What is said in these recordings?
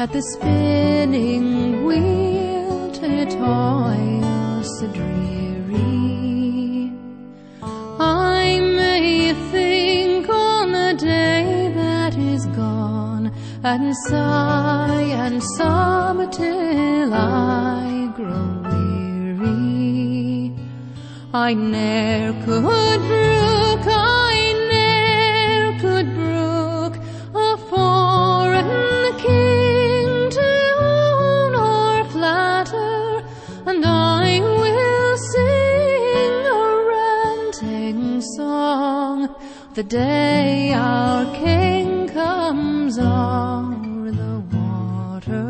at the spinning wheel to toil so dreary. I may think on the day that is gone, and sob till I grow weary. I ne'er could brook a foreign king to own or flatter, and I will sing a ranting song the day our king comes o'er the water.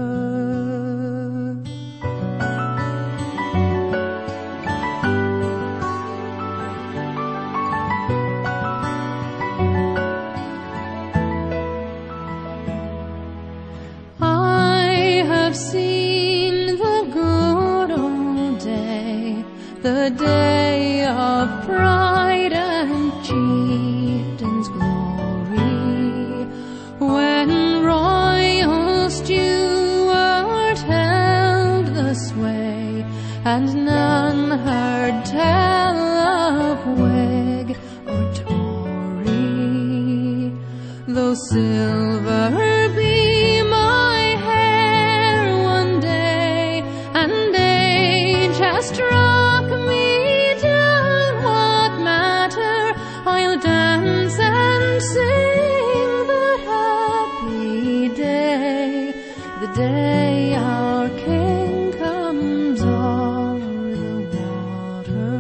I've seen the good old day, the day of pride and chieftain's glory, when royal Stuart held the sway, and none heard tell of Whig or Tory. Though silver be my hair one day, and age has struck me down, what matter? I'll dance and sing the happy day, the day our king comes o'er the water.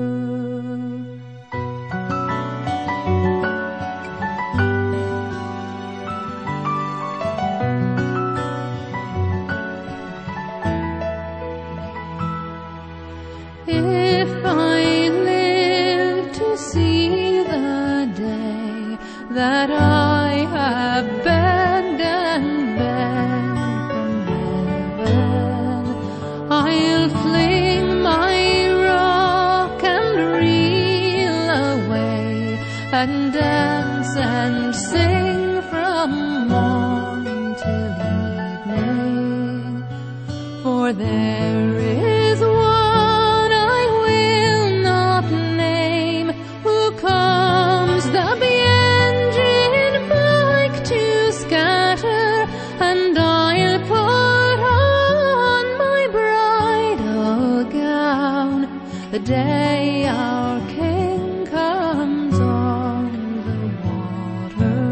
If I live to see the day that I have begged and begged from heaven, I'll fling my rock and reel away, and dance and sing from morn till evening. For there is one I will not name, who comes the engine bike to scatter, and I'll put on my bridal gown the day our king comes on the water.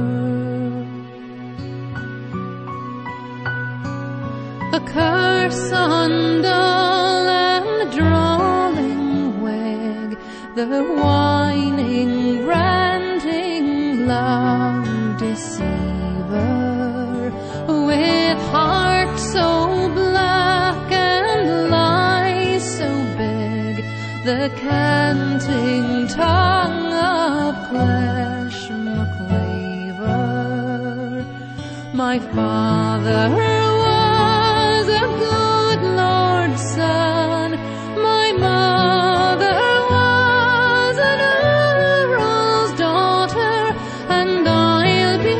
A curse on dull and drawling Whig, the whining, ranting, loud deceiver, with heart so black and lies so big, the canting tongue of Clesh MacLaver. My father was a good lord's son, my mother was an earl's daughter, and I'll be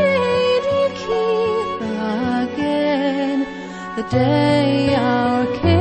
Lady Keith again the day our king